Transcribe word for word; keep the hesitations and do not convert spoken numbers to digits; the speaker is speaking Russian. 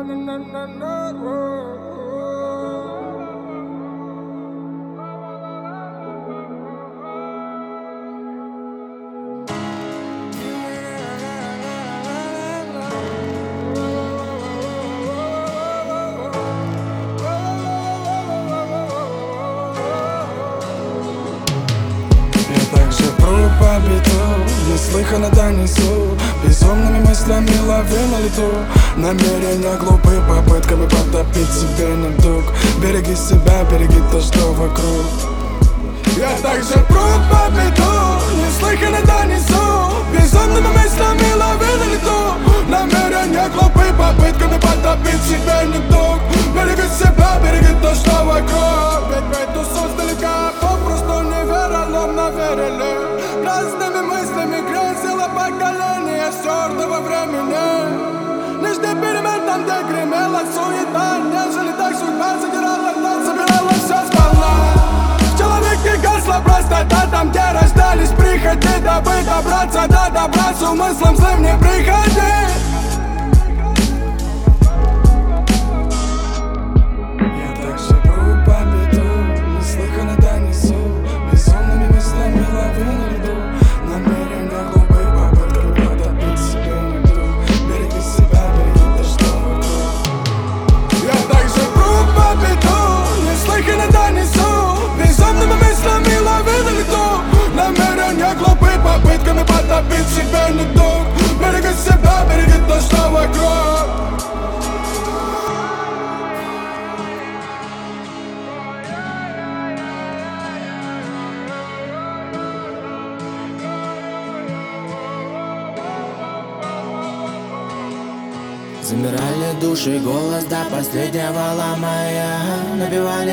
Победу, неслыханно донесу, безумными мыслями ловлю на лету. Намерения глупые, попытками потопить себе недуг. Береги себя, береги то, что вокруг. Я также пру победу, неслыханно донесу, безумными мыслями ловлю на лету. Намерения глупые, попытками потопить себе недуг. Береги себя, береги то, что вокруг. Ведь в эту создалека попросту не вероломно верили. Разными мыслями грезило поколение стертого времени. Не жди перемен там, где гремела суета, нежели так судьба задирала дно, забирала все сполна. В человеке гасла простота, там, где рождались приходи, дабы добраться до добра, с умыслом злым не приходи. Я также пру победу, неслыханно донесу, безумными мыслями ловлю на льду. Намерения глупые, попытками потопить себе недуг. Береги себя, береги то, что вокруг. Я также пру победу, неслыханно донесу, безумными мыслями ловлю на льду. Намерения глупые, попытками потопить себе недуг. Береги себя, береги то, что вокруг. Замирали души, голос до последнего ломая, набивали